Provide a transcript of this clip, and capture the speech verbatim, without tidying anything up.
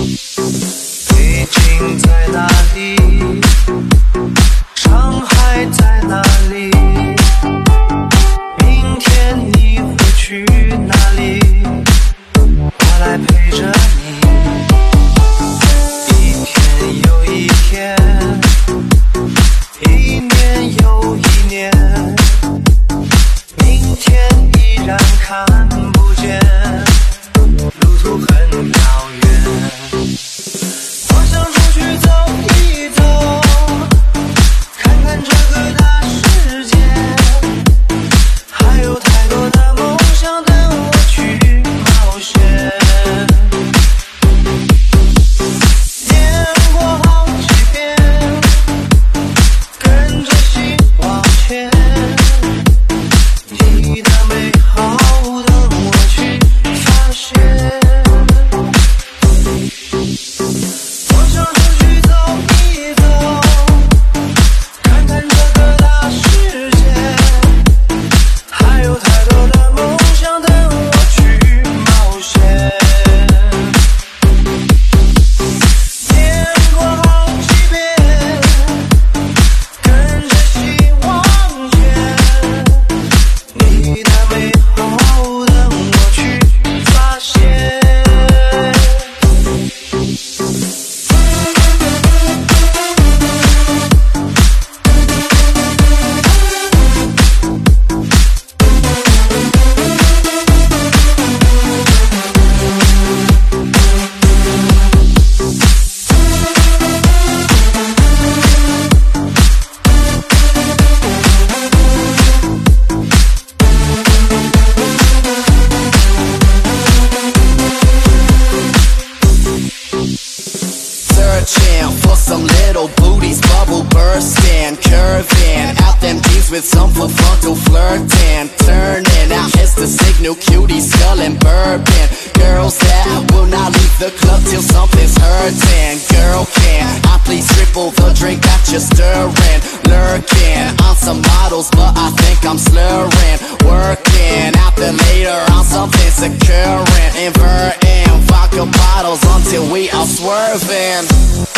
北京在哪里？上海在哪里？明天你会去哪里？我来陪着你，一天又一天，一年又一年，明天依然看不见，路途很遥远。我想出去走一走，看看这个大世界，还有太多的梦想等我去冒险。念过好几遍，跟着心往前，你的美好等我去发现。我想出去走一走，看看这个大世界，还有太多的梦想等我去冒险。念过好几遍，跟着心往前，你的美好等我去发现。 Searching for some little booties, bubble bursting, curving out them jeans with some for frontal flirting, turning out heads to signal cuties, sculling bourbon. Girls that will not leave the club till something's hurting. Girl, can I please triple the drink that you're stirring? Lurking on some models, but I think I'm slurring. Working out the later on something securing, inverting vodka bottles until we are swerving.